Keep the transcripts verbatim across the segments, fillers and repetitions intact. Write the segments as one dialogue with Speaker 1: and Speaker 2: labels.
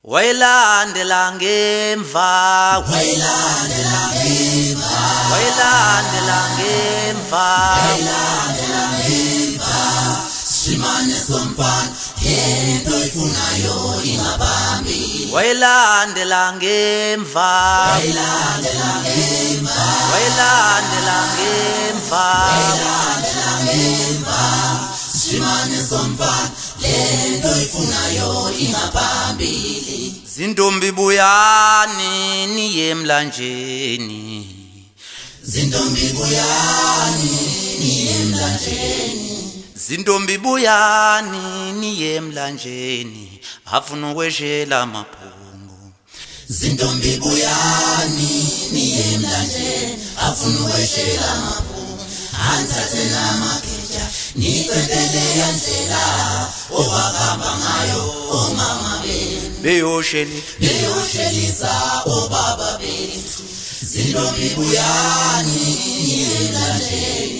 Speaker 1: Wailandela ngemva
Speaker 2: Wailandela ngemva
Speaker 1: Wailandela ngemva
Speaker 2: Wailandela ngemva Simane somfana into ifunayo ingabambi
Speaker 1: Wailandela ngemva
Speaker 2: Wailandela ngemva
Speaker 1: Wailandela ngemva
Speaker 2: Wailandela ngemva Simane somfana lento ifunayo ingabambili
Speaker 1: Zintombi buyani niye emlanjeni
Speaker 2: Zintombi buyani niye emlanjeni
Speaker 1: Zintombi buyani niye emlanjeni afuna ukweshela amaphungu
Speaker 2: Zintombi buyani niye emlanjeni afuna ukweshela amaphungu Anthathe namageja nitendele yandlela obahamba ngayo omama benu
Speaker 1: beyosheli
Speaker 2: beyoshelisa obaba bethu Zintombi buyani niye emlanjeni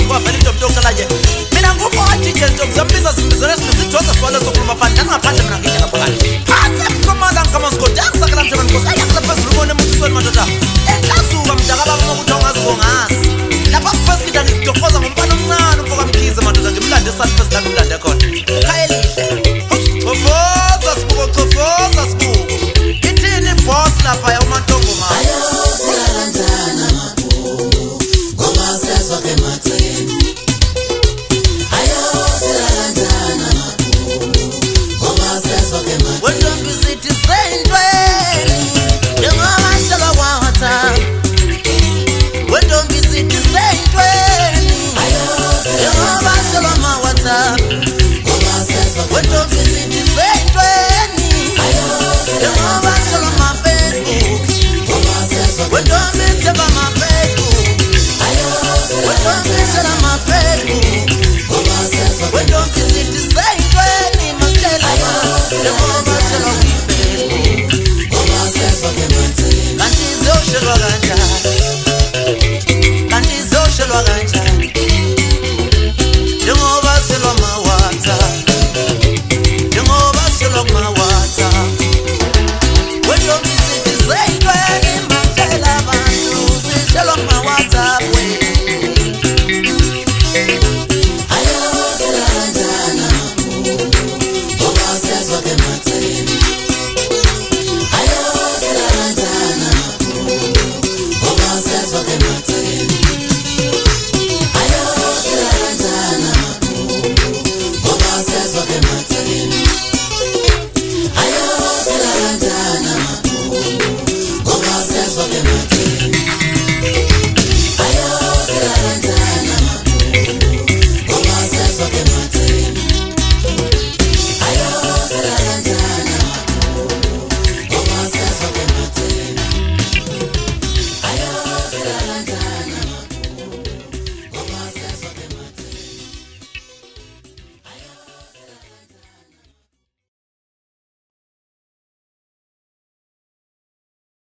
Speaker 1: mina ngufo ajije ntombi zambiza zimbizele sizithoza swale sokuluma fana ngaphandle mina